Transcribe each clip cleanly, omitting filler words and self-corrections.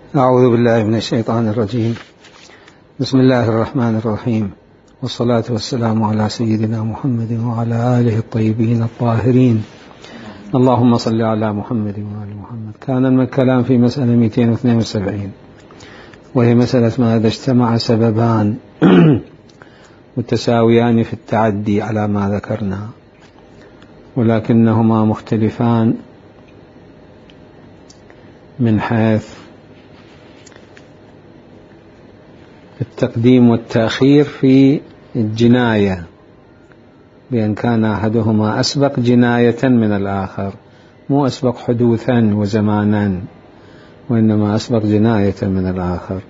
أعوذ بالله من الشيطان الرجيم. بسم الله الرحمن الرحيم، والصلاة والسلام على سيدنا محمد وعلى آله الطيبين الطاهرين. اللهم صل على محمد وعلى محمد. كان الكلام في مسألة 272، وهي مسألة ما إذا اجتمع سببان متساويان في التعدي على ما ذكرنا، ولكنهما مختلفان من حيث التقديم والتأخير في الجناية، بأن كان أحدهما أسبق جناية من الآخر، مو أسبق حدوثا وزمانا، وإنما أسبق جناية من الآخر.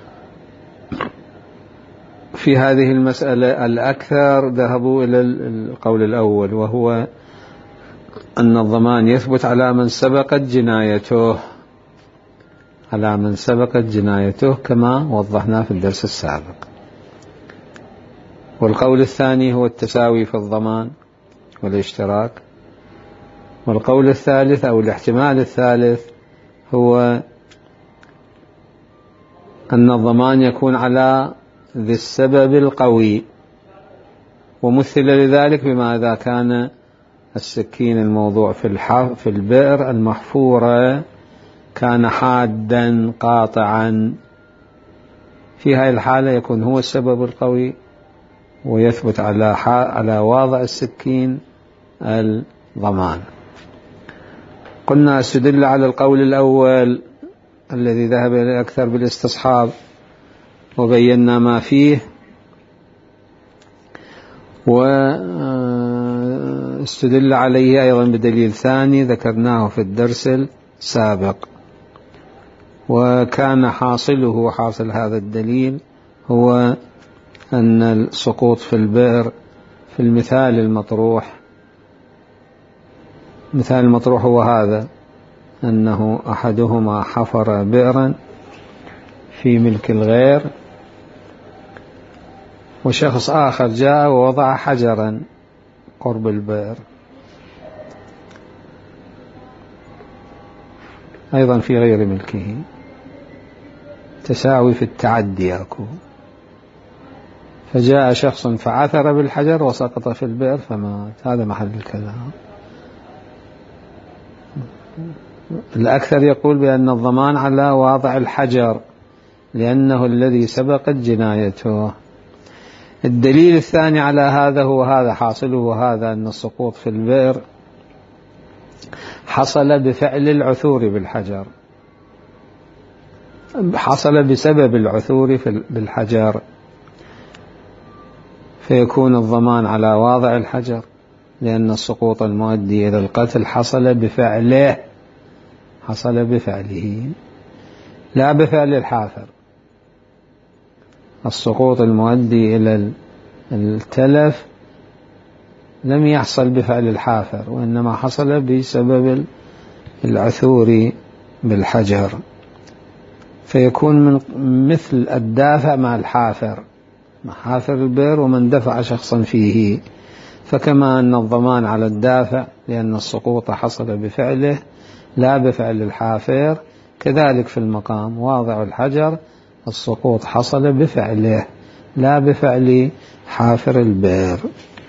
في هذه المسألة الأكثر ذهبوا إلى القول الأول، وهو أن الضمان يثبت على من سبقت جنايته كما وضحنا في الدرس السابق. والقول الثاني هو التساوي في الضمان والاشتراك. والقول الثالث أو الاحتمال الثالث هو أن الضمان يكون على ذي السبب القوي، ومثل لذلك بما إذا كان السكين الموضوع في البئر المحفورة كان حادا قاطعا، في هذه الحالة يكون هو السبب القوي ويثبت على واضع السكين الضمان. قلنا استدل على القول الأول الذي ذهب إلى أكثر بالاستصحاب، وبينا ما فيه، واستدل عليه أيضا بدليل ثاني ذكرناه في الدرس السابق، وكان حاصل هذا الدليل هو أن السقوط في البئر في المثال المطروح هو هذا، أنه أحدهما حفر بئرا في ملك الغير، وشخص آخر جاء ووضع حجرا قرب البئر أيضا في غير ملكه، تساوي في التعدي أكو. فجاء شخص فعثر بالحجر وسقط في البئر فمات. هذا محل الكلام. الأكثر يقول بأن الضمان على واضع الحجر لأنه الذي سبقت جنايته. الدليل الثاني على هذا هو هذا، حاصله هذا، أن السقوط في البئر حصل بفعل العثور بالحجر، حصل بسبب العثور بالحجر، فيكون الضمان على واضع الحجر لأن السقوط المؤدي إلى القتل حصل بفعله لا بفعل الحافر. السقوط المؤدي إلى التلف لم يحصل بفعل الحافر، وإنما حصل بسبب العثور بالحجر، فيكون من مثل الدافع مع الحافر، مع حافر البئر ومن دفع شخصا فيه. فكما أن الضمان على الدافع لأن السقوط حصل بفعله لا بفعل الحافر، كذلك في المقام واضع الحجر السقوط حصل بفعله لا بفعل حافر البئر.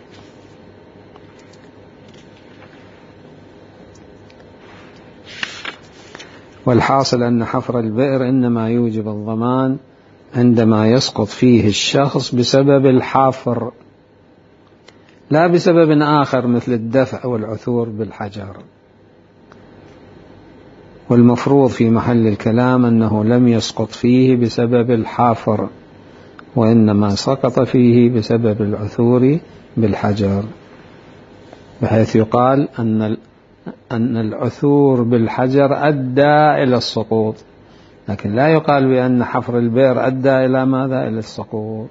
والحاصل أن حفر البئر إنما يوجب الضمان عندما يسقط فيه الشخص بسبب الحفر لا بسبب آخر مثل الدفع والعثور بالحجر. والمفروض في محل الكلام أنه لم يسقط فيه بسبب الحفر، وإنما سقط فيه بسبب العثور بالحجر، بحيث يقال أن العثور بالحجر أدى إلى السقوط، لكن لا يقال بأن حفر البئر أدى إلى ماذا؟ إلى السقوط.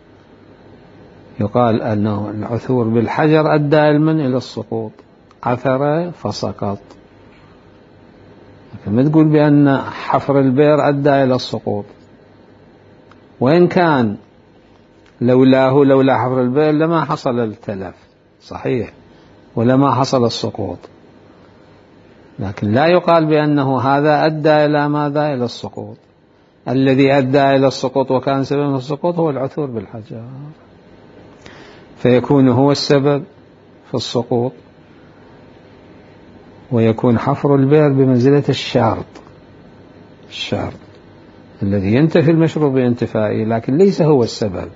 يقال أنه العثور بالحجر أدى إلى السقوط، عثر فسقط، لكن ما تقول بأن حفر البئر أدى إلى السقوط، وإن كان لولا حفر البئر لما حصل التلف صحيح، ولما حصل السقوط، لكن لا يقال بأنه هذا أدى إلى ماذا؟ إلى السقوط. الذي أدى إلى السقوط وكان سبب السقوط هو العثور بالحجر، فيكون هو السبب في السقوط، ويكون حفر البئر بمنزلة الشرط الذي ينتفي المشروع بانتفائه، لكن ليس هو السبب.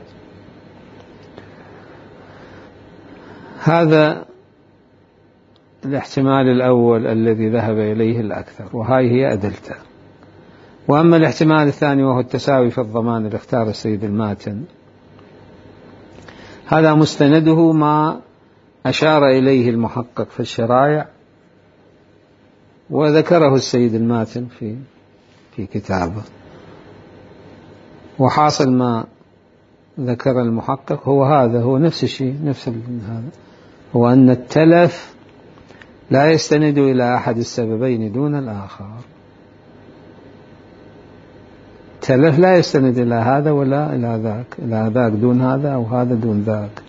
هذا الاحتمال الأول الذي ذهب إليه الأكثر، وهاي هي أدلته. وأما الاحتمال الثاني وهو التساوي في الضمان اللي اختار السيد الماتن، هذا مستنده ما أشار إليه المحقق في الشرائع، وذكره السيد الماتن في كتابه. وحاصل ما ذكر المحقق هو نفس الشيء، هذا هو أن التلف لا يستند إلى أحد السببين دون الآخر. التلف لا يستند إلى هذا ولا إلى ذاك دون هذا، أو هذا دون ذاك،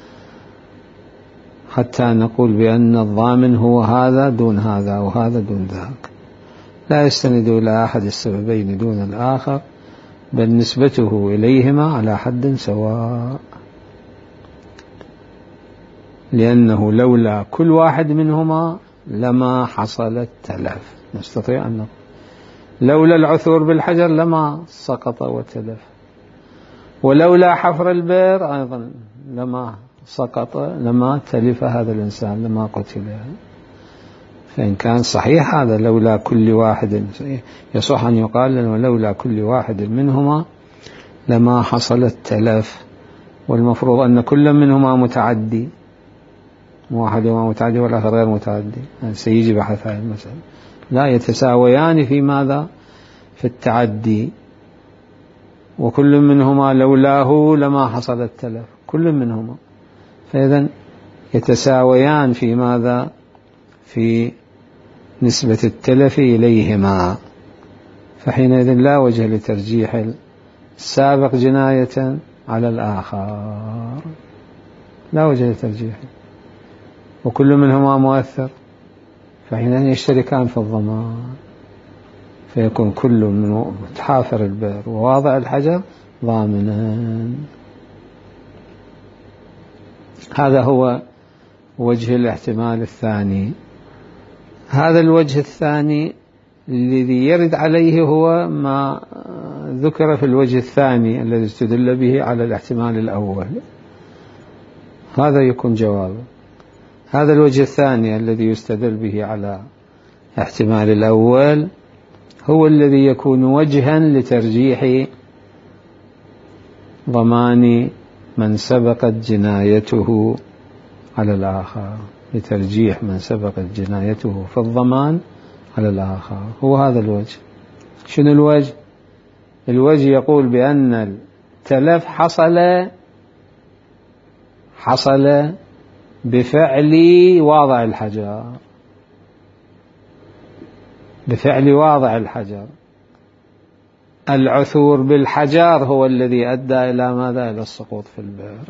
حتى نقول بأن الضامن هو هذا دون هذا أو هذا دون ذاك. لا يستند إلى أحد السببين دون الآخر، بل نسبته إليهما على حد سواء، لأنه لولا كل واحد منهما لما حصل التلف. نستطيع أن نقول لولا العثور بالحجر لما سقط وتلف، ولولا حفر البئر أيضا لما سقط، لما تلف هذا الإنسان، لما قتل. فإن كان صحيح هذا لولا كل واحد، يصح أن يقال لولا كل واحد منهما لما حصل التلف. والمفروض أن كل منهما متعدي، واحدهما متعدي والآخر غير متعدي، يعني سيجي بحث هذه المسألة. لا يتساويان في ماذا؟ في التعدي. وكل منهما لولاه لما حصل التلف، كل منهما، فإذن يتساويان في ماذا؟ في نسبة التلف إليهما. فحينئذ لا وجه لترجيح السابق جناية على الآخر، لا وجه لترجيحه، وكل منهما مؤثر، فحينئذ يشتركان في الضمان، فيكون كل من متحافر البئر وواضع الحجر ضامنا. هذا هو وجه الاحتمال الثاني. هذا الوجه الثاني الذي يرد عليه هو ما ذكر في الوجه الثاني الذي استدل به على الاحتمال الأول. هذا يكون جوابا. هذا الوجه الثاني الذي يستدل به على احتمال الأول هو الذي يكون وجها لترجيح ضمان من سبقت جنايته على الآخر، لترجيح من سبقت جنايته في الضمان على الآخر. هو هذا الوجه. شنو الوجه؟ الوجه يقول بأن التلف حصل بفعل واضع الحجر، بفعل واضع الحجر. العثور بالحجر هو الذي أدى إلى ماذا؟ إلى السقوط في البئر.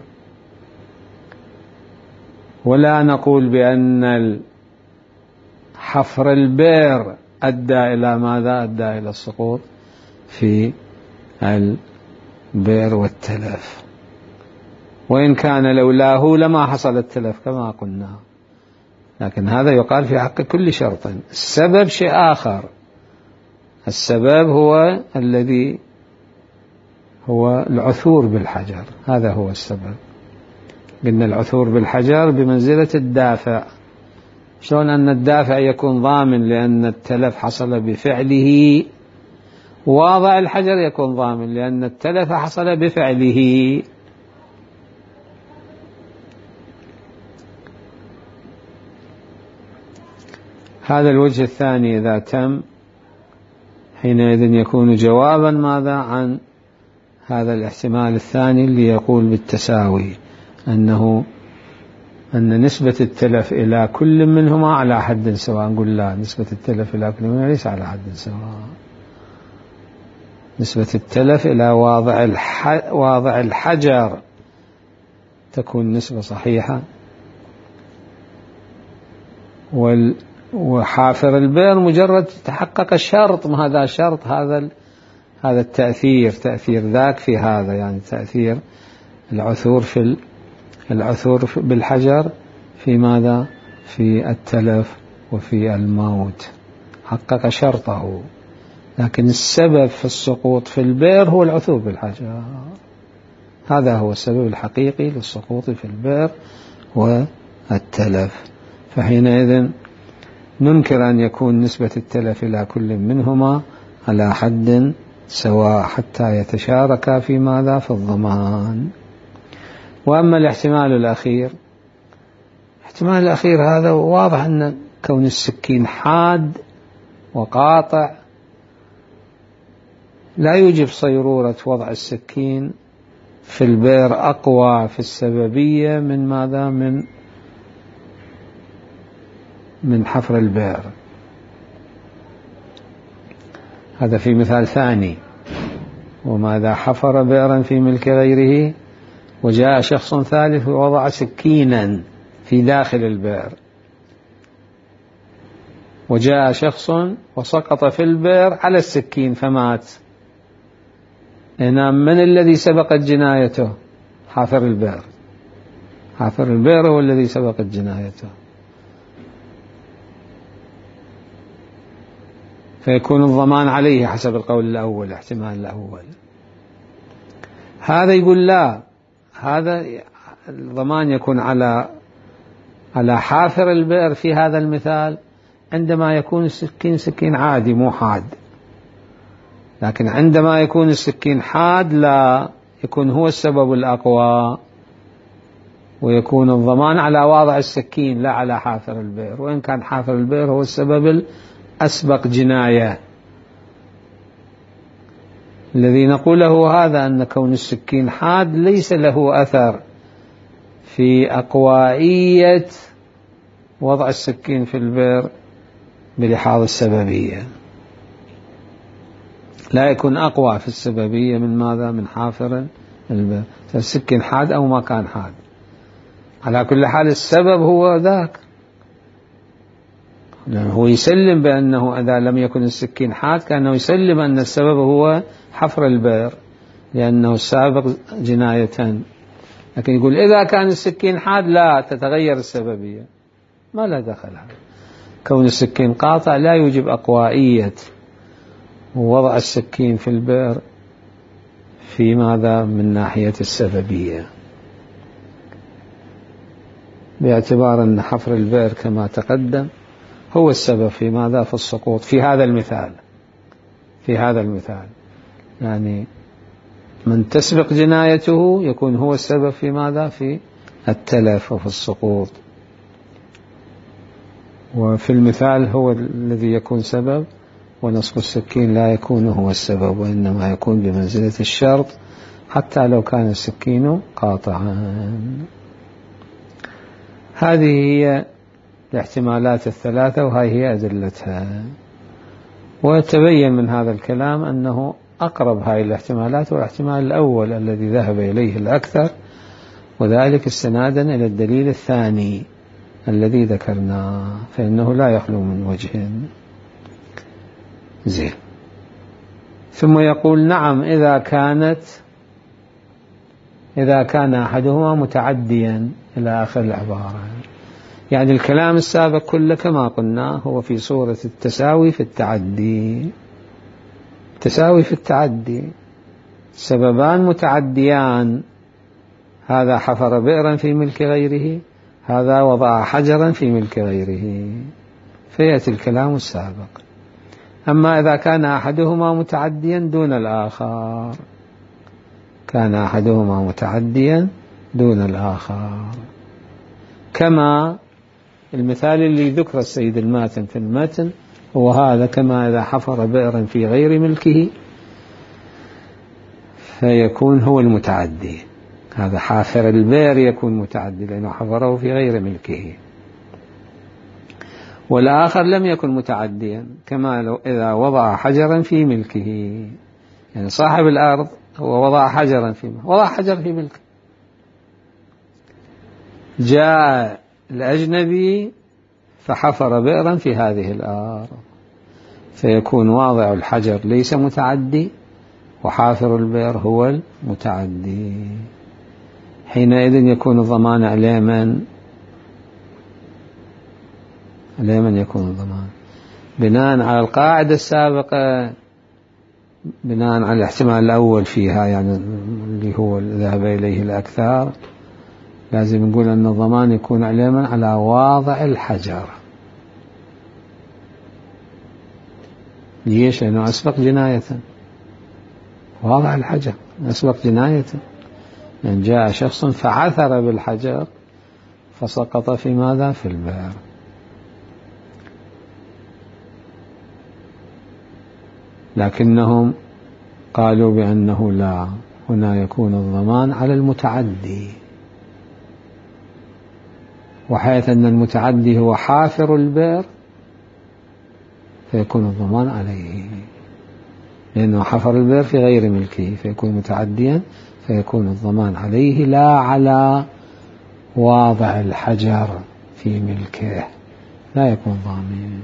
ولا نقول بأن حفر البئر أدى إلى ماذا؟ أدى إلى السقوط في البئر والتلف، وإن كان لولاه لما حصل التلف كما قلنا. لكن هذا يقال في حق كل شرط. السبب شيء آخر، السبب هو الذي هو العثور بالحجر، هذا هو السبب. قلنا العثور بالحجر بمنزلة الدافع. شلون أن الدافع يكون ضامن لأن التلف حصل بفعله، واضع الحجر يكون ضامن لأن التلف حصل بفعله. هذا الوجه الثاني إذا تم حينئذ يكون جوابا ماذا عن هذا الاحتمال الثاني اللي يقول بالتساوي، أن نسبة التلف إلى كل منهما على حد سواء. نقول لا، نسبة التلف إلى كل منهما ليس على حد سواء. نسبة التلف إلى واضع الحجر تكون نسبة صحيحة، وحافر البئر مجرد تحقق الشرط، ما هذا شرط، هذا التأثير، تأثير ذاك في هذا، يعني تأثير العثور بالحجر في ماذا؟ في التلف وفي الموت، حقق شرطه. لكن السبب في السقوط في البئر هو العثور بالحجر، هذا هو السبب الحقيقي للسقوط في البئر والتلف. فحينئذ ننكر أن يكون نسبة التلف إلى كل منهما على حد سواء حتى يتشاركا في ماذا؟ في الضمان. وأما الاحتمال الأخير، الاحتمال الأخير هذا واضح أن كون السكين حاد وقاطع لا يوجب صيرورة وضع السكين في البئر أقوى في السببية من ماذا؟ من حفر البئر. هذا في مثال ثاني. وماذا حفر بئرا في ملك غيره وجاء شخص ثالث ووضع سكينا في داخل البئر، وجاء شخص وسقط في البئر على السكين فمات. هنا من الذي سبقت جنايته؟ حافر البئر. حافر البئر هو الذي سبقت جنايته، فيكون الضمان عليه حسب القول الأول، الاحتمال الأول. هذا يقول لا، هذا الضمان يكون على حافر البئر في هذا المثال عندما يكون السكين سكين عادي مو حاد، لكن عندما يكون السكين حاد لا، يكون هو السبب الأقوى، ويكون الضمان على واضع السكين لا على حافر البئر، وإن كان حافر البئر هو السبب الأسبق جناية. الذي نقوله هذا أن كون السكين حاد ليس له أثر في أقوائية وضع السكين في البئر بلحاظ السببية، لا يكون أقوى في السببية من ماذا؟ من حافر البئر، السكين حاد أو ما كان حاد، على كل حال السبب هو ذاك. هو يسلم بأنه إذا لم يكن السكين حاد كأنه يسلم أن السبب هو حفر البئر لأنه السابق جناية، لكن يقول إذا كان السكين حاد لا، تتغير السببية، ما لا دخل. كون السكين قاطع لا يوجب أقوائية ووضع السكين في البئر في ماذا؟ من ناحية السببية، باعتبار أن حفر البئر كما تقدم هو السبب في ماذا؟ في السقوط في هذا المثال. في هذا المثال يعني من تسبق جنايته يكون هو السبب في ماذا؟ في التلف وفي السقوط. وفي المثال هو الذي يكون سبب، ونصب السكين لا يكون هو السبب، وإنما يكون بمنزلة الشرط حتى لو كان السكين قاطعا. هذه هي الاحتمالات الثلاثة وهي هي أدلتها. وتبين من هذا الكلام أنه أقرب هذه الاحتمالات هو الاحتمال الأول الذي ذهب إليه الأكثر، وذلك استنادا إلى الدليل الثاني الذي ذكرناه، فإنه لا يخلو من وجه. زين. ثم يقول نعم إذا كان أحدهما متعديا إلى آخر العبارة. يعني الكلام السابق كله كما قلنا هو في صورة التساوي في التعدي. تساوي في التعدي، سببان متعديان، هذا حفر بئرا في ملك غيره، هذا وضع حجرا في ملك غيره، فيأتي الكلام السابق. أما إذا كان أحدهما متعديا دون الآخر، كان أحدهما متعديا دون الآخر، كما المثال اللي ذكر السيد الماتن في المتن هو هذا، كما إذا حفر بئرا في غير ملكه فيكون هو المتعدي. هذا حافر البئر يكون متعدي لأنه حفره في غير ملكه، والآخر لم يكن متعديا، كما لو إذا وضع حجرا في ملكه، يعني صاحب الأرض هو وضع حجر في ملكه، جاء الأجنبي فحفر بئرا في هذه الأرض، فيكون واضع الحجر ليس متعدي وحافر البئر هو المتعدي. حينئذ يكون الضمان على من؟ على من يكون الضمان؟ بناء على القاعدة السابقة، بناء على الاحتمال الأول فيها، يعني اللي هو ذهب إليه الأكثر، لازم نقول أن الضمان يكون على من؟ على واضع الحجر. ليش؟ لأنه أسبق جناية، واضع الحجر أسبق جناية. يعني جاء شخص فعثر بالحجر فسقط في ماذا؟ في البئر. لكنهم قالوا بأنه لا، هنا يكون الضمان على المتعدي، وحيث أن المتعدي هو حافر البئر فيكون الضمان عليه، لأنه حفر البئر في غير ملكه فيكون متعديا، فيكون الضمان عليه لا على واضع الحجر في ملكه، لا يكون ضامن.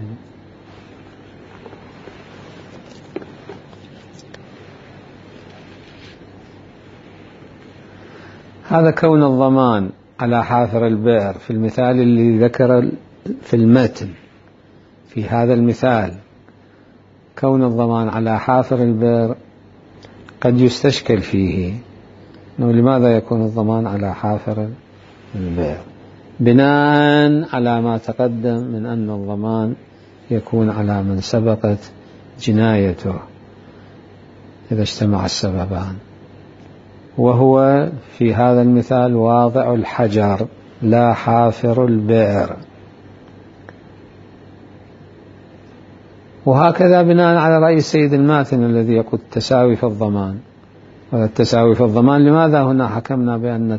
هذا كون الضمان على حافر البئر في المثال اللي ذكر في المتن. في هذا المثال كون الضمان على حافر البئر قد يستشكل فيه، إنه لماذا يكون الضمان على حافر البئر؟ بناء على ما تقدم من أن الضمان يكون على من سبقت جنايته إذا اجتمع السببان، وهو في هذا المثال واضع الحجر لا حافر البئر. وهكذا بناء على رأي السيد الماتن الذي يقول التساوي في الضمان. والتساوي في الضمان، لماذا هنا حكمنا بأن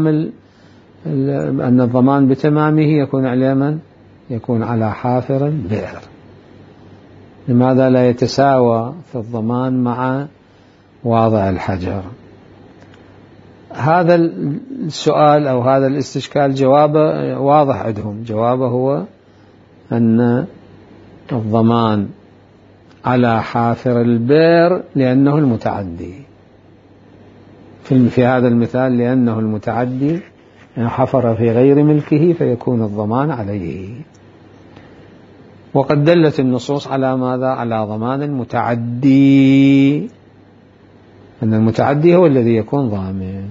أن الضمان بتمامه يكون على من؟ يكون على حافر البئر. لماذا لا يتساوى في الضمان مع واضع الحجر؟ هذا السؤال أو هذا الاستشكال جوابه واضح عندهم. جوابه هو أن الضمان على حافر البئر لأنه المتعدي في هذا المثال، لأنه المتعدي حفر في غير ملكه فيكون الضمان عليه. وقد دلت النصوص على ماذا؟ على ضمان المتعدي، أن المتعدي هو الذي يكون ضامن.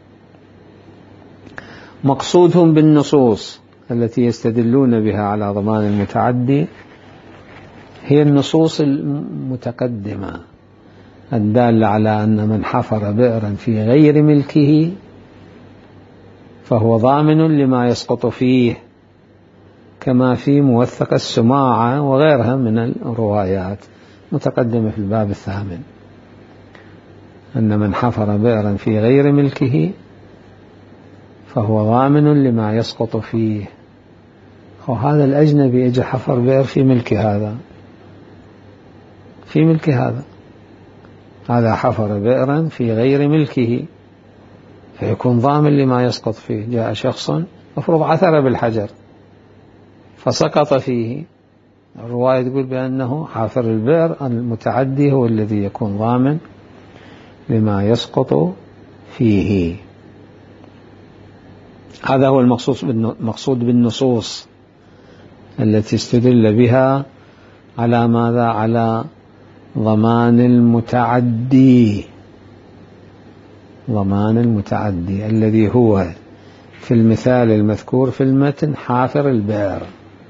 مقصودهم بالنصوص التي يستدلون بها على ضمان المتعدي هي النصوص المتقدمة الدالة على أن من حفر بئرا في غير ملكه فهو ضامن لما يسقط فيه، كما في موثق السماعة وغيرها من الروايات متقدمة في الباب 8، أن من حفر بئرا في غير ملكه فهو ضامن لما يسقط فيه. وهذا الأجنبي يجي حفر بئر في ملك هذا، في ملك هذا حفر بئرا في غير ملكه فيكون ضامن لما يسقط فيه. جاء شخص مفروض عثر بالحجر فسقط فيه، الرواية تقول بأنه حافر البئر المتعدي هو الذي يكون ضامن لما يسقط فيه. هذا هو المقصود بالنصوص التي استدل بها على ماذا؟ على ضمان المتعدي. ضمان المتعدي الذي هو في المثال المذكور في المتن حافر البئر،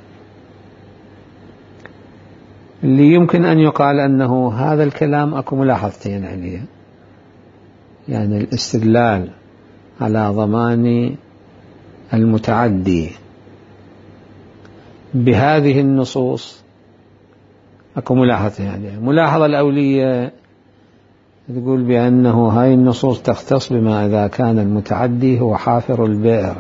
اللي يمكن أن يقال أنه هذا الكلام أكو ملاحظتين عليه. يعني الاستدلال على ضمان المتعدي بهذه النصوص أكو ملاحظة. يعني الملاحظة الأولية تقول بأنه هاي النصوص تختص بما إذا كان المتعدي هو حافر البئر،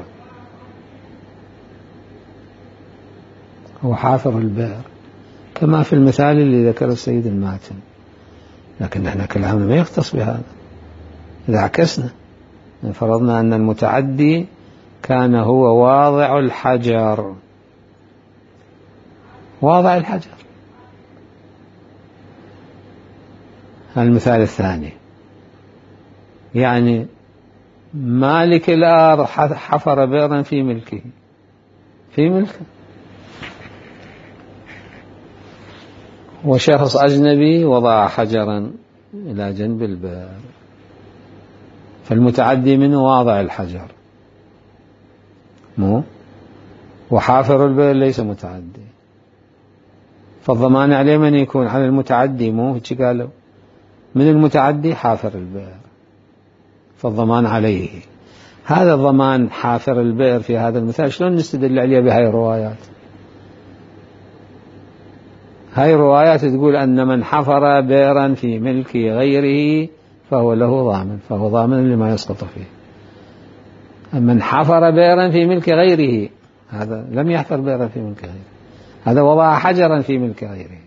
هو حافر البئر كما في المثال اللي ذكر السيد الماتن. لكن احنا كلامنا ما يختص بهذا. إذا عكسنا فرضنا أن المتعدي كان هو واضع الحجر واضع الحجر. المثال الثاني يعني مالك الأرض حفر بئرا في ملكه، في ملكه، وشخص أجنبي وضع حجرا إلى جنب البئر، فالمتعدي منه واضع الحجر مو، وحافر البئر ليس متعدي، فالضمان عليه من يكون؟ على المتعدي مو هيك قالوا، من المتعدي حافر البئر، فالضمان عليه. هذا الضمان حافر البئر في هذا المثال شلون نستدل عليه بهاي الروايات؟ هاي الروايات تقول أن من حفر بئرا في ملك غيره فهو له ضامن، فهو ضامن لما يسقط فيه. من حفر بئرا في ملك غيره هذا لم يحفر بئرا في ملك غيره، هذا وضع حجرا في ملك غيره.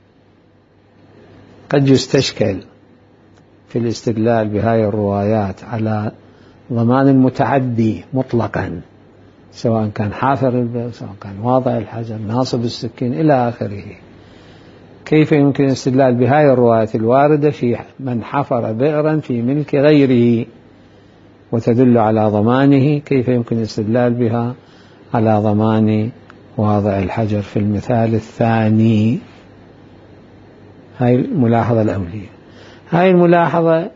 قد يستشكل في الاستدلال بهاي الروايات على ضمان المتعدي مطلقا، سواء كان حافر البئر، سواء كان واضع الحجر، ناصب السكين إلى آخره. كيف يمكن الاستدلال بهاي الروايات الواردة في من حفر بئرا في ملك غيره وتدل على ضمانه؟ كيف يمكن الاستدلال بها على ضمان واضع الحجر في المثال الثاني؟ هاي الملاحظة الأولية. هاي الملاحظة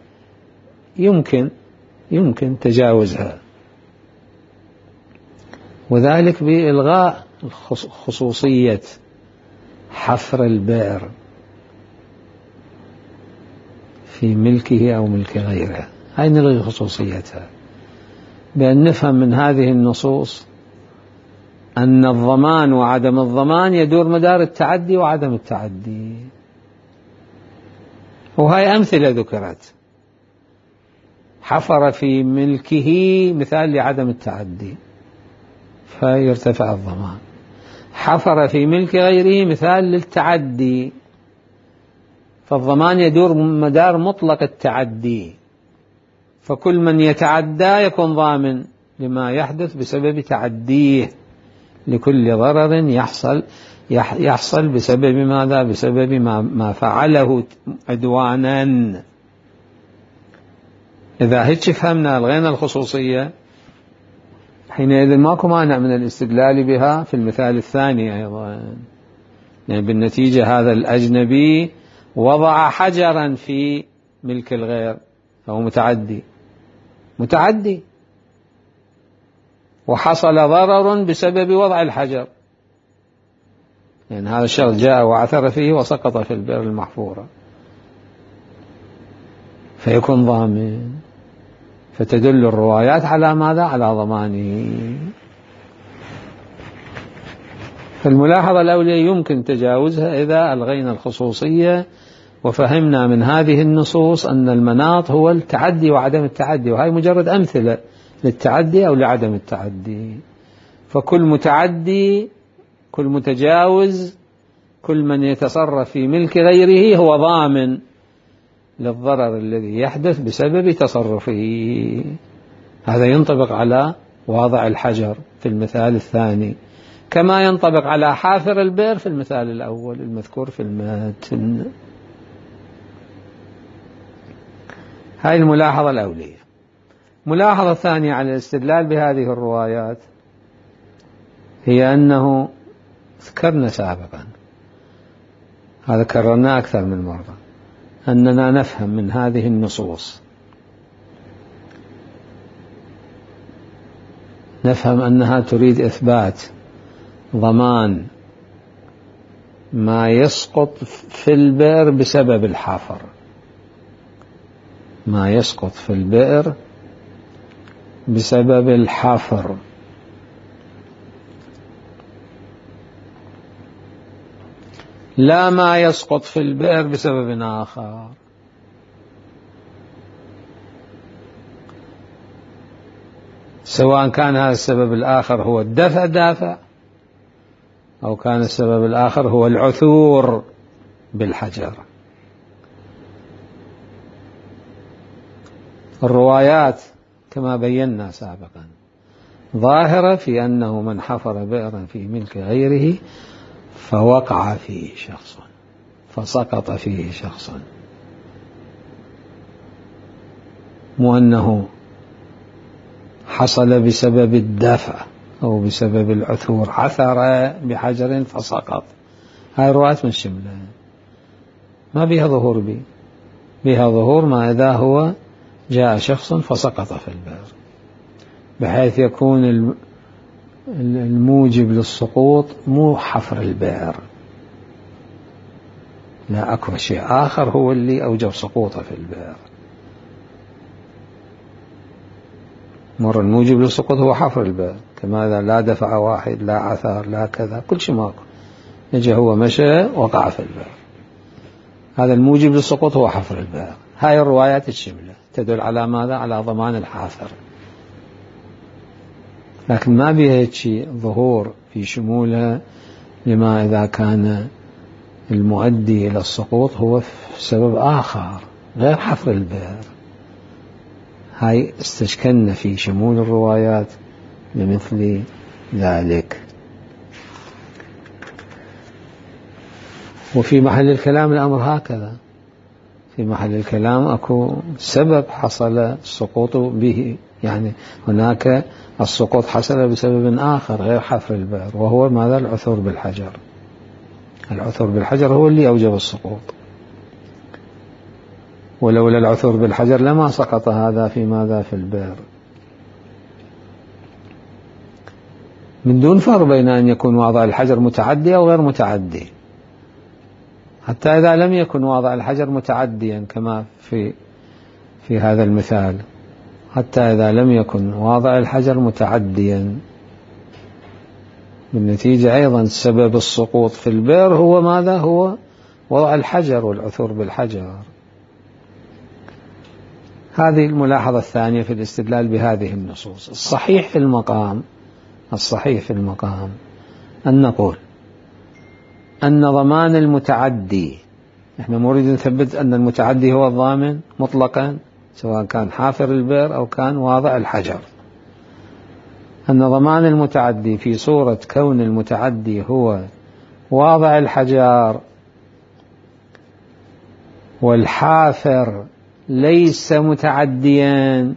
يمكن تجاوزها، وذلك بإلغاء خصوصية حفر البئر في ملكه أو ملك غيره. هاي نلغي خصوصيتها بأن نفهم من هذه النصوص أن الضمان وعدم الضمان يدور مدار التعدي وعدم التعدي، وهاي أمثلة ذكرت. حفر في ملكه مثال لعدم التعدي فيرتفع الضمان، حفر في ملك غيره مثال للتعدي، فالضمان يدور مدار مطلق التعدي، فكل من يتعدى يكون ضامن لما يحدث بسبب تعديه، لكل ضرر يحصل بسبب ماذا؟ بسبب ما فعله عدوانا. إذا هيك فهمنا ألغينا الخصوصية، حينئذ ماكو مانع من الاستدلال بها في المثال الثاني أيضا. يعني بالنتيجة هذا الأجنبي وضع حجرا في ملك الغير، فهو متعدي وحصل ضرر بسبب وضع الحجر، يعني هذا الشخص جاء وعثر فيه وسقط في البئر المحفورة، فيكون ضامن. فتدل الروايات على ماذا؟ على ضمانه. فالملاحظة الأولية يمكن تجاوزها إذا ألغينا الخصوصية وفهمنا من هذه النصوص أن المناط هو التعدي وعدم التعدي، وهي مجرد أمثلة للتعدي أو لعدم التعدي. فكل متعدي، كل متجاوز، كل من يتصرف في ملك غيره هو ضامن للضرر الذي يحدث بسبب تصرفه. هذا ينطبق على واضع الحجر في المثال الثاني، كما ينطبق على حافر البئر في المثال الأول المذكور في المتن. هذه الملاحظة الأولية. ملاحظة الثانية على الاستدلال بهذه الروايات هي أنه ذكرنا سابقا، هذا كررناه أكثر من مرة، أننا نفهم من هذه النصوص، نفهم أنها تريد إثبات ضمان ما يسقط في البئر بسبب الحفر، ما يسقط في البئر بسبب الحفر، لا ما يسقط في البئر بسبب آخر. سواء كان هذا السبب الآخر هو الدافع أو كان السبب الآخر هو العثور بالحجر. الروايات كما بينا سابقا ظاهرة في أنه من حفر بئرا في ملك غيره فوقع فيه شخص فسقط فيه شخص، مو أنه حصل بسبب الدفع أو بسبب العثور، عثر بحجر فسقط. هاي الرواية من شملة ما بها ظهور بها ظهور ما إذا هو جاء شخص فسقط في البئر، بحيث يكون الموجب للسقوط مو حفر البئر، لا، أكو شيء آخر هو اللي أوجب سقوطه في البئر. مر الموجب للسقوط هو حفر البئر، كما إذا لا دفع واحد، لا عثر، لا كذا، كل شيء ماكو، يجي هو مشى وقع في البئر، هذا الموجب للسقوط هو حفر البئر. هاي الروايات الشملة تدل على ماذا؟ على ضمان الحافر، لكن ما بها شيء ظهور في شمولها لما إذا كان المؤدي إلى السقوط هو سبب آخر غير حفر البئر. هاي استشكلنا في شمول الروايات بمثل ذلك. وفي محل الكلام الأمر هكذا، في محل الكلام أكو سبب حصل السقوط به، يعني هناك السقوط حصل بسبب آخر غير حفر البئر، وهو ماذا؟ العثور بالحجر. العثور بالحجر هو اللي أوجب السقوط، ولولا العثور بالحجر لما سقط هذا في ماذا؟ في البئر. من دون فرق بين أن يكون واضع الحجر متعدي أو غير متعدي، حتى إذا لم يكن واضع الحجر متعديا كما في هذا المثال، حتى إذا لم يكن واضع الحجر متعديا، بالنتيجة أيضا سبب السقوط في البئر هو ماذا؟ هو وضع الحجر والعثور بالحجر. هذه الملاحظة الثانية في الاستدلال بهذه النصوص. الصحيح في المقام أن نقول أن ضمان المتعدي، نحن نريد نثبت أن المتعدي هو الضامن مطلقا، سواء كان حافر البئر أو كان واضع الحجر، أن ضمان المتعدي في صورة كون المتعدي هو واضع الحجر والحافر ليس متعديا،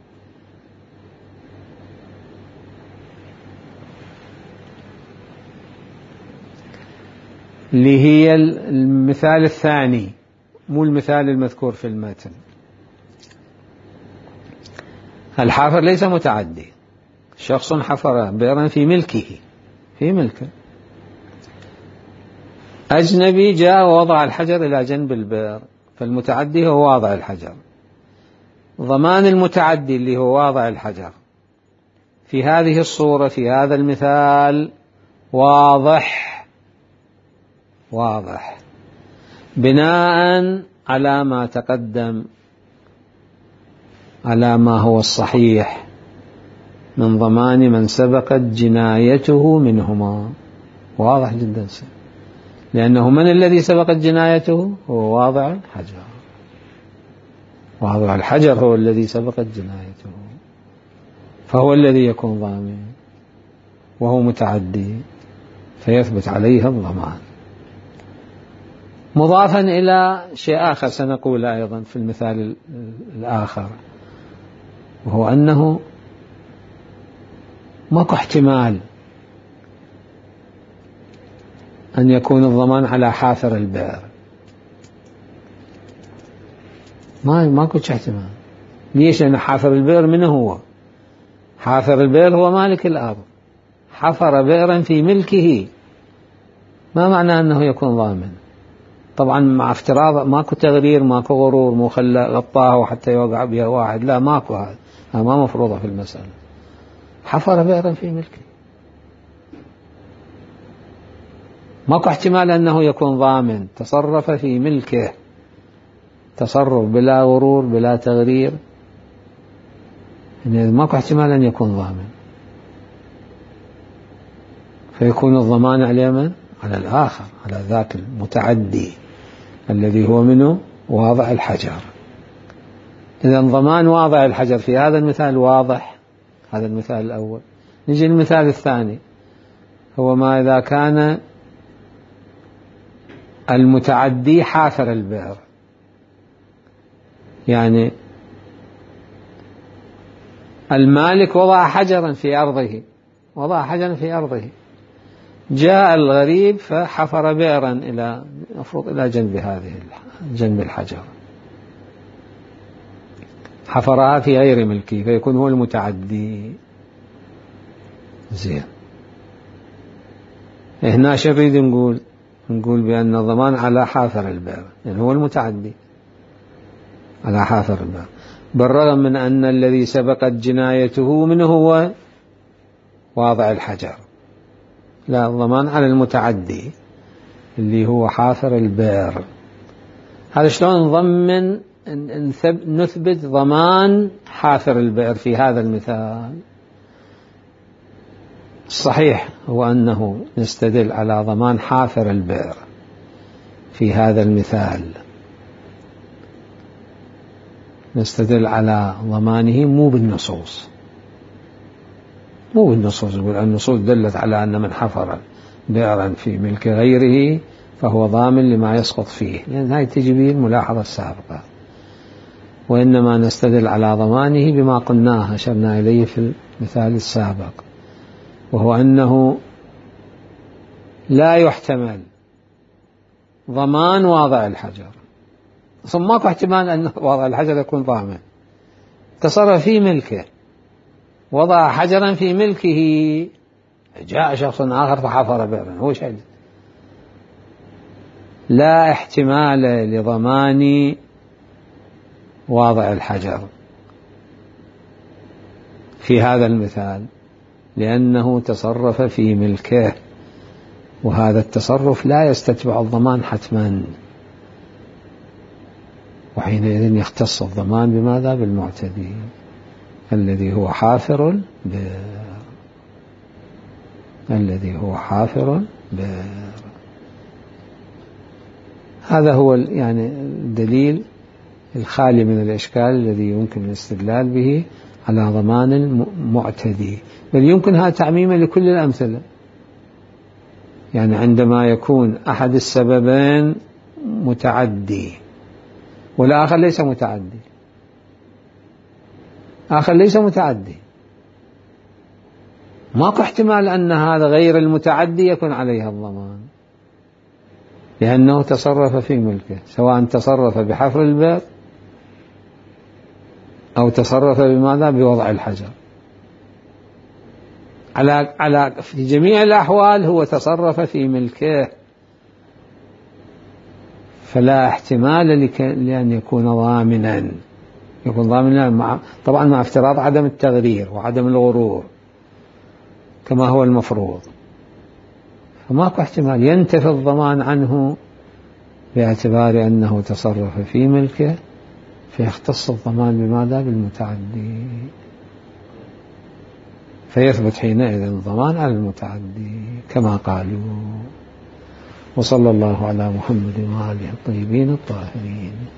اللي هي المثال الثاني، مو المثال المذكور في المتن. الحافر ليس متعدي، شخص حفر بئرا في ملكه، أجنبي جاء ووضع الحجر إلى جنب البئر، فالمتعدي هو واضع الحجر. ضمان المتعدي اللي هو واضع الحجر في هذه الصورة في هذا المثال واضح بناء على ما تقدم، على ما هو الصحيح من ضمان من سبقت جنايته منهما، واضح جدا، لأنه من الذي سبقت جنايته؟ هو واضع الحجر، واضع الحجر هو الذي سبقت جنايته، فهو الذي يكون ضامن، وهو متعدي فيثبت عليه الضمان. مضافا إلى شيء آخر سنقول أيضا في المثال الآخر، وهو أنه ماكو احتمال أن يكون الضمان على حافر البئر، ماكو احتمال. ليش؟ لأن حافر البئر من هو؟ حافر البئر هو مالك الأرض، حفر بئرا في ملكه، ما معنى أنه يكون ضامن؟ طبعا مع افتراض ماكو تغرير، ماكو غرور، مو خلى غطاه حتى يوقع بها واحد، لا، ماكو، هذا ما مفروضة في المسألة. حفر بئرا في ملكه، ماكو احتمال أنه يكون ضامن، تصرف في ملكه تصرف بلا غرور بلا تغرير، يعني ماكو احتمال أن يكون ضامن، فيكون الضمان على من؟ على الآخر، على ذاك المتعدي الذي هو منه واضع الحجر. إذا ضمان واضع الحجر في هذا المثال واضح، هذا المثال الأول. نجي المثال الثاني، هو ما إذا كان المتعدي حافر البئر، يعني المالك وضع حجرا في أرضه، جاء الغريب فحفر بئرا إلى جنب الحجر، حفرها في غير ملكه فيكون هو المتعدي. زين، هنا شو نريد نقول بأن الضمان على حافر البئر، يعني هو المتعدي على حافر البئر، بالرغم من أن الذي سبقت جنايته من هو واضع الحجر. لا، الضمان على المتعدي اللي هو حافر البئر. هذا شلون نضمن نثبت ضمان حافر البئر في هذا المثال؟ الصحيح هو أنه نستدل على ضمان حافر البئر في هذا المثال، نستدل على ضمانه مو بالنصوص، يقول النصوص دلت على أن من حفر بئرا في ملك غيره فهو ضامن لما يسقط فيه، لأن هاي تجي به الملاحظة السابقة. وإنما نستدل على ضمانه بما قلناه أشرنا إليه في المثال السابق، وهو أنه لا يحتمل ضمان واضع الحجر، ثم ماكو احتمال أن واضع الحجر يكون ضامن، تصرف في ملكه، وضع حجرا في ملكه، جاء شخص آخر فحفر بئرا، هو شيء لا احتمال لضمان واضع الحجر في هذا المثال، لأنه تصرف في ملكه، وهذا التصرف لا يستتبع الضمان حتما، وحينئذ يختص الضمان بماذا؟ بالمعتدي الذي هو حافر البئر. هذا هو يعني الدليل الخالي من الإشكال الذي يمكن الاستدلال به على ضمان المعتدي، بل يمكنها تعميما لكل الأمثلة. يعني عندما يكون أحد السببين متعدي والآخر ليس متعدي، ماكو احتمال أن هذا غير المتعدي يكون عليه الضمان، لأنه تصرف في ملكه، سواء تصرف بحفر البئر أو تصرف بماذا؟ بوضع الحجر. في جميع الأحوال هو تصرف في ملكه، فلا احتمال لأن يكون ضامنا، طبعا مع افتراض عدم التغرير وعدم الغرور كما هو المفروض، فماكو احتمال ينتفي الضمان عنه باعتبار أنه تصرف في ملكه، فيختص الضمان بماذا؟ بالمتعدي، فيثبت حينئذ الضمان على المتعدي كما قالوا. وصلى الله على محمد وآله الطيبين الطاهرين.